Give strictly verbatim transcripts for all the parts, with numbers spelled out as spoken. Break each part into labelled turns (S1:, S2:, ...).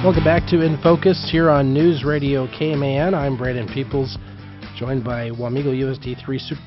S1: Welcome back to In Focus here on News Radio K M A N. I'm Brandon Peoples, joined by Wamego U S D three Super,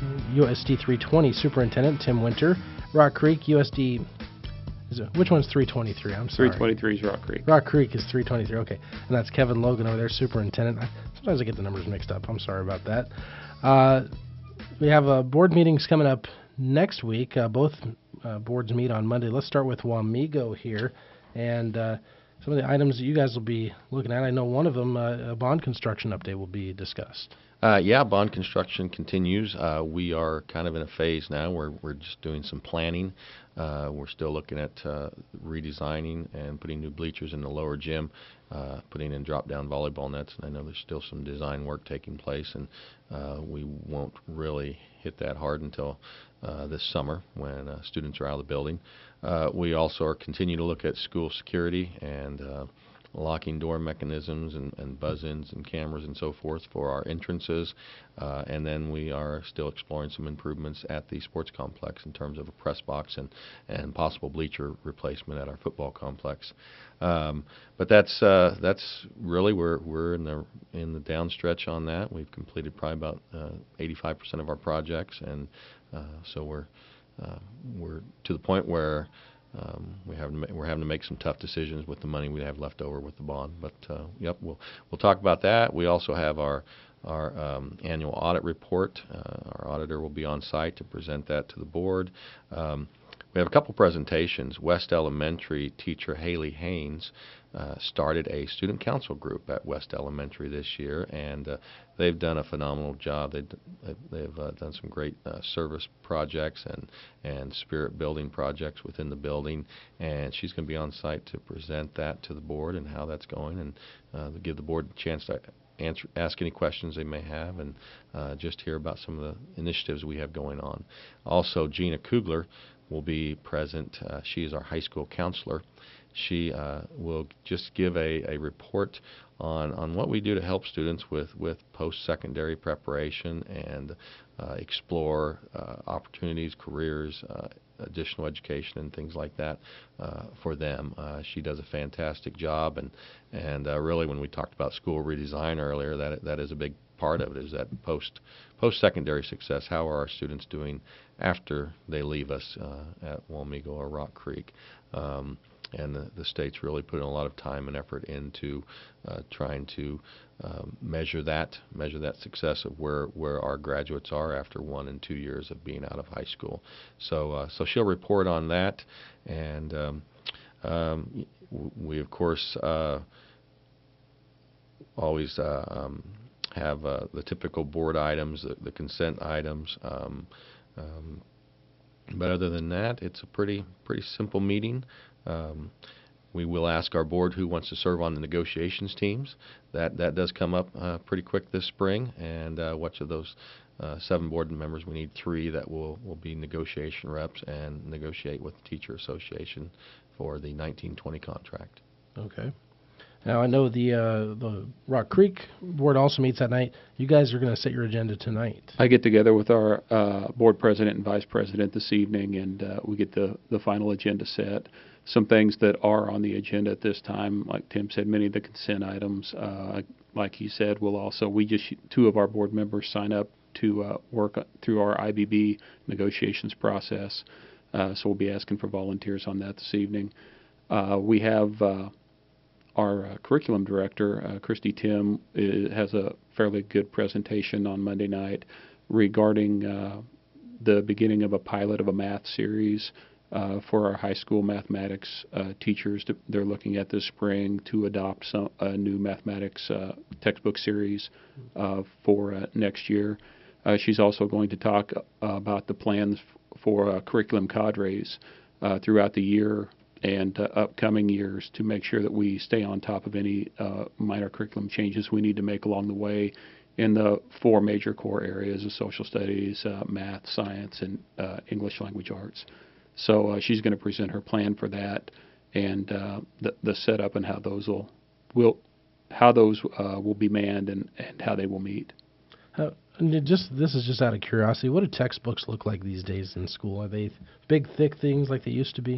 S1: U S D three twenty Superintendent Tim Winter, Rock Creek U S D. Is it, which one's three twenty-three? I'm sorry.
S2: three twenty-three is Rock Creek.
S1: Rock Creek is three twenty-three. Okay, and that's Kevin Logan over there, Superintendent. I, sometimes I get the numbers mixed up. I'm sorry about that. Uh, we have uh, board meetings coming up next week. Uh, both uh, boards meet on Monday. Let's start with Wamego here, and uh, some of the items that you guys will be looking at. I know one of them, uh, a bond construction update, will be discussed.
S3: Uh, yeah, bond construction continues. Uh, we are kind of in a phase now where we're just doing some planning. Uh, we're still looking at uh, redesigning and putting new bleachers in the lower gym, uh, putting in drop-down volleyball nets. And I know there's still some design work taking place, and uh, we won't really hit that hard until uh, this summer when uh, students are out of the building. Uh, we also are continuing to look at school security and uh, locking door mechanisms and, and buzz-ins and cameras and so forth for our entrances. Uh, and then we are still exploring some improvements at the sports complex in terms of a press box and, and possible bleacher replacement at our football complex. Um, but that's uh, that's really we're we're in the in the downstretch on that. We've completed probably about uh, eighty-five percent of our projects, and uh, so we're uh, we're to the point where Um, we have to ma- we're having to make some tough decisions with the money we have left over with the bond. But uh, yep, we'll we'll talk about that. We also have our our um, annual audit report. Uh, our auditor will be on site to present that to the board. Um, we have a couple presentations. West Elementary teacher Haley Haynes uh, started a student council group at West Elementary this year, and uh, they've done a phenomenal job. They've, they've uh, done some great uh, service projects and, and spirit building projects within the building, and she's going to be on site to present that to the board and how that's going, and uh, give the board a chance to answer, ask any questions they may have, and uh, just hear about some of the initiatives we have going on. Also, Gina Kugler will be present. Uh, she is our high school counselor. She uh, will just give a, a report on, on what we do to help students with, with post-secondary preparation and uh, explore uh, opportunities, careers, uh, additional education, and things like that uh, for them. Uh, she does a fantastic job, and and uh, really, when we talked about school redesign earlier, that that is a big part of it, is that post post-secondary success. How are our students doing after they leave us uh, at Wamego or Rock Creek? Um, and the, the state's really putting a lot of time and effort into uh, trying to um, measure that, measure that success of where, where our graduates are after one and two years of being out of high school. So, uh, so she'll report on that, and um, um, we of course uh, always uh, um, have uh, the typical board items, the, the consent items. Um, um, but other than that, it's a pretty pretty simple meeting. Um, we will ask our board who wants to serve on the negotiations teams. That that does come up uh, pretty quick this spring, and uh, which of those uh, seven board members, we need three that will, will be negotiation reps and negotiate with the Teacher Association for the nineteen twenty contract.
S1: Okay. Now, I know the uh, the Rock Creek board also meets that night. You guys are going to set your agenda tonight.
S2: I get together with our uh, board president and vice president this evening, and uh, we get the, the final agenda set. Some things that are on the agenda at this time, like Tim said, many of the consent items. Uh, like he said, we'll also, we just, two of our board members sign up to uh, work through our I B B negotiations process. Uh, so we'll be asking for volunteers on that this evening. Uh, we have uh, our uh, curriculum director, uh, Christy Tim, is, has a fairly good presentation on Monday night regarding uh, the beginning of a pilot of a math series uh, for our high school mathematics uh, teachers. To, they're looking at this spring to adopt some a new mathematics uh, textbook series uh, for uh, next year. Uh, she's also going to talk uh, about the plans f- for uh, curriculum cadres uh, throughout the year and uh, upcoming years to make sure that we stay on top of any uh, minor curriculum changes we need to make along the way in the four major core areas of social studies, uh, math, science, and uh, English language arts. So uh, she's going to present her plan for that and uh, the, the setup and how those will, will how those uh, will be manned and, and how they will meet.
S1: Uh, and just this is just out of curiosity. What do textbooks look like these days in school? Are they big, thick things like they used to be?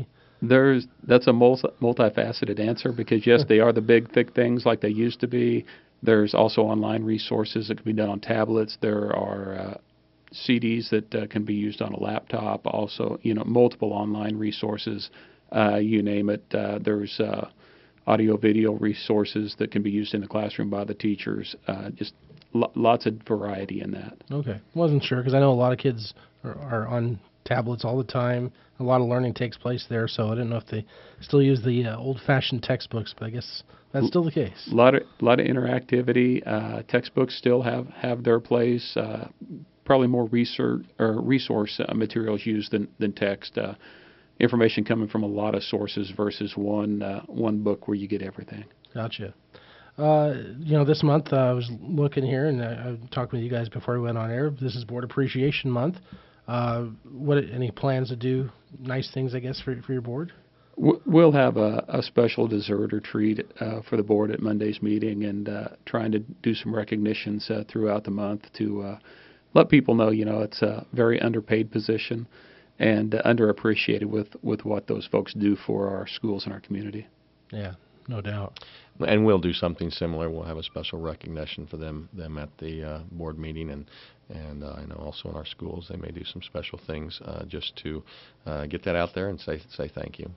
S2: There's that's a multi, multifaceted answer because yes, they are the big thick things like they used to be. There's also online resources that can be done on tablets. There are uh, C Ds that uh, can be used on a laptop. Also, you know, multiple online resources. Uh, you name it. Uh, there's uh, audio, video resources that can be used in the classroom by the teachers. Uh, just lo- lots of variety in that.
S1: Okay. Wasn't sure because I know a lot of kids are, are on tablets all the time. A lot of learning takes place there, so I didn't know if they still use the uh, old-fashioned textbooks, but I guess that's still the case.
S2: A lot of lot of interactivity. Uh, textbooks still have, have their place. Uh, probably more research or resource uh, materials used than than text. Uh, information coming from a lot of sources versus one uh, one book where you get everything.
S1: Gotcha. Uh, you know, this month uh, I was looking here, and I, I talked with you guys before we went on air. This is Board Appreciation Month. Uh, what any plans to do nice things, I guess, for for your board?
S2: We'll have a, a special dessert or treat uh, for the board at Monday's meeting, and uh, trying to do some recognitions uh, throughout the month to uh, let people know, you know, it's a very underpaid position and uh, underappreciated with, with what those folks do for our schools and our community.
S1: Yeah, no doubt.
S3: And we'll do something similar. We'll have a special recognition for them them at the uh, board meeting, and and uh, I know also in our schools they may do some special things uh, just to uh, get that out there and say say thank you.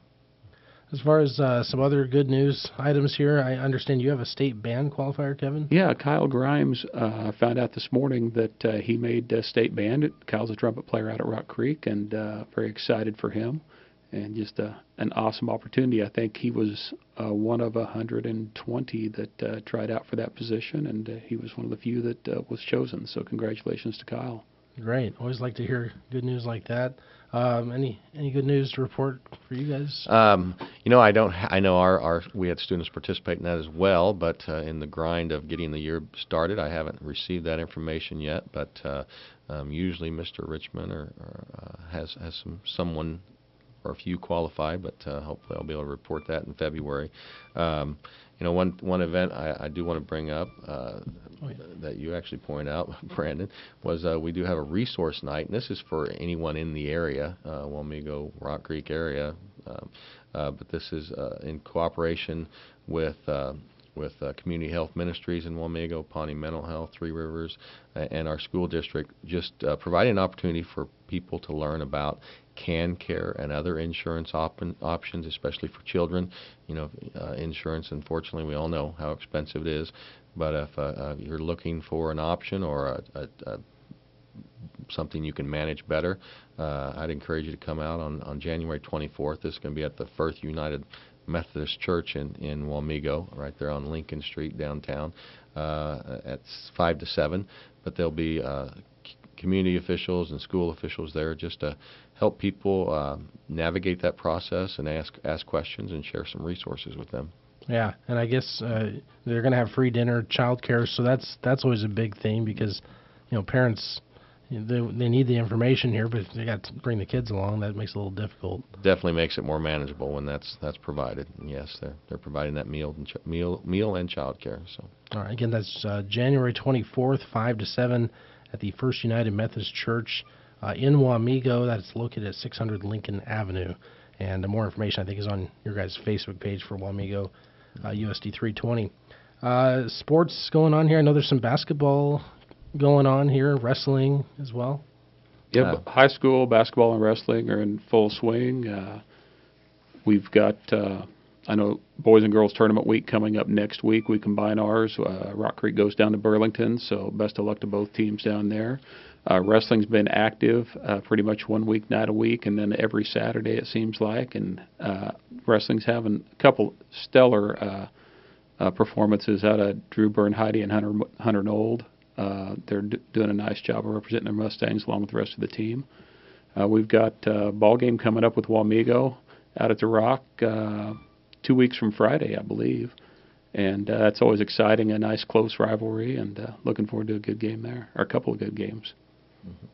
S1: As far as uh, some other good news items here, I understand you have a state band qualifier, Kevin?
S2: Yeah, Kyle Grimes uh, found out this morning that uh, he made uh, state band. Kyle's a trumpet player out at Rock Creek, and uh, very excited for him. And just uh, an awesome opportunity. I think he was uh, one of one hundred twenty that uh, tried out for that position, and uh, he was one of the few that uh, was chosen. So congratulations to Kyle.
S1: Great. Always like to hear good news like that. Um, any any good news to report for you guys?
S3: Um, you know, I don't. Ha- I know our, our we had students participate in that as well, but uh, in the grind of getting the year started, I haven't received that information yet. But uh, um, usually, Mister Richmond or, or uh, has has some someone or a few qualify, but uh, hopefully I'll be able to report that in February. Um, you know, one one event I, I do want to bring up uh, oh, yeah. that you actually point out, Brandon, was uh, we do have a resource night, and this is for anyone in the area, uh, Wamego, Rock Creek area, um, uh, but this is uh, in cooperation with uh, with uh, Community Health Ministries in Wamego, Pawnee Mental Health, Three Rivers, uh, and our school district, just uh, providing an opportunity for people to learn about can care and other insurance op- options, especially for children. You know, uh, insurance, unfortunately, we all know how expensive it is. But if uh, uh, you're looking for an option or a, a, a something you can manage better, uh, I'd encourage you to come out on, on January twenty-fourth. This is going to be at the First United Methodist Church in, in Wamego, right there on Lincoln Street downtown, uh, at five to seven. But there'll be uh, community officials and school officials there just to help people uh, navigate that process and ask ask questions and share some resources with them.
S1: Yeah, and I guess uh, they're going to have free dinner, child care, so that's that's always a big thing because, you know, parents, you know, they, they need the information here, but if they got to bring the kids along, that makes it a little difficult.
S3: Definitely makes it more manageable when that's that's provided. And yes, they're they're providing that meal and ch- meal meal and child care. So.
S1: All right, again, that's uh, January twenty-fourth, five to seven at the First United Methodist Church uh, in Wamego. That's located at six hundred Lincoln Avenue. And uh, more information, I think, is on your guys' Facebook page for Wamego uh, U S D three twenty. Uh, sports going on here. I know there's some basketball going on here, wrestling as well.
S2: Yeah,
S3: Uh,
S2: high school basketball and wrestling are in full swing. Uh, we've got, uh, I know, boys and girls tournament week coming up next week. We combine ours. Uh, Rock Creek goes down to Burlington, so best of luck to both teams down there. Uh, wrestling's been active uh, pretty much one week, night a week, and then every Saturday it seems like. And uh, wrestling's having a couple stellar uh, uh, performances out of Drew Bernheide and Hunter Hunter Nold. Uh, they're d- doing a nice job of representing their Mustangs along with the rest of the team. Uh, we've got a uh, ball game coming up with Wamego out at the Rock uh, two weeks from Friday, I believe. And uh, that's always exciting, a nice close rivalry, and uh, looking forward to a good game there, or a couple of good games.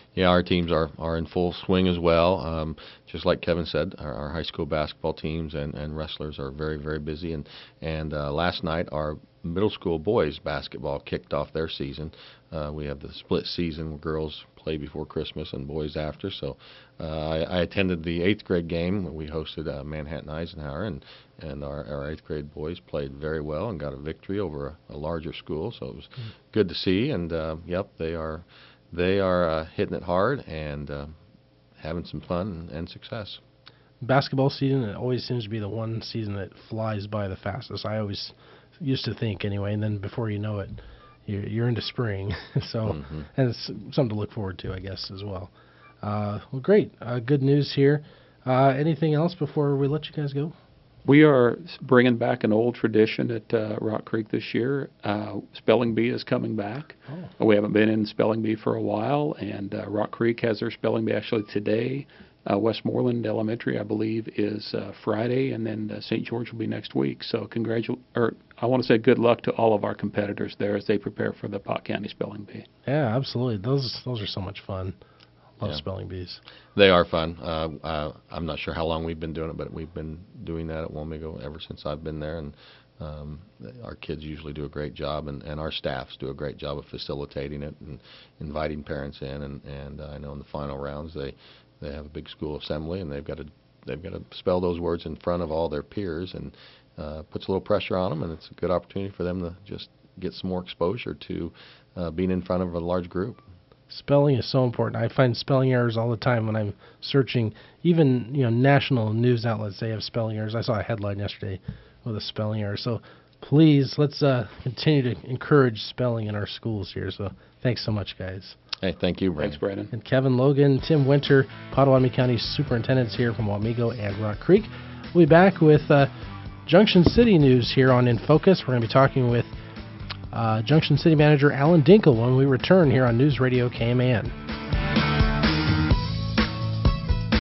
S3: yeah, our teams are, are in full swing as well. Um, just like Kevin said, our, our high school basketball teams and, and wrestlers are very, very busy. And, and uh, last night, our middle school boys basketball kicked off their season. Uh, we have the split season where girls play before Christmas and boys after. So uh, I, I attended the eighth grade game. We hosted uh, Manhattan Eisenhower, and, and our, our eighth grade boys played very well and got a victory over a, a larger school. So it was mm. good to see. And uh, yep, they are they are uh, hitting it hard and uh, having some fun and, and success.
S1: Basketball season, it always seems to be the one season that flies by the fastest. I always used to think anyway, and then before you know it, you're, you're into spring. so, mm-hmm. and it's something to look forward to, I guess, as well. Uh, well, great. Uh, good news here. Uh, anything else before we let you guys go?
S2: We are bringing back an old tradition at uh, Rock Creek this year. Uh, Spelling Bee is coming back. Oh. We haven't been in Spelling Bee for a while, and uh, Rock Creek has their Spelling Bee actually today. Uh, Westmoreland Elementary, I believe, is uh, Friday, and then uh, Saint George will be next week. So congratu- or I want to say good luck to all of our competitors there as they prepare for the Pot County Spelling Bee.
S1: Yeah, absolutely. Those those are so much fun. Love
S3: yeah.
S1: spelling bees.
S3: They are fun. Uh, uh, I'm not sure how long we've been doing it, but we've been doing that at Wamego ever since I've been there, and um, our kids usually do a great job, and, and our staffs do a great job of facilitating it and inviting parents in. And, and uh, I know in the final rounds they they have a big school assembly, and they've got to they've got to spell those words in front of all their peers, and uh, puts a little pressure on them, and it's a good opportunity for them to just get some more exposure to uh, being in front of a large group.
S1: Spelling is so important. I find spelling errors all the time when I'm searching. Even, you know, national news outlets, they have spelling errors. I saw a headline yesterday with a spelling error. So please, let's uh, continue to encourage spelling in our schools here. So thanks so much, guys.
S3: Hey, thank you, Brandon.
S2: Thanks, Brandon.
S1: And Kevin Logan, Tim Winter, Pottawatomie County Superintendents here from Wamego and Rock Creek. We'll be back with uh, Junction City news here on In Focus. We're going to be talking with Uh, Junction City Manager Alan Dinkle when we return here on News Radio K M A N.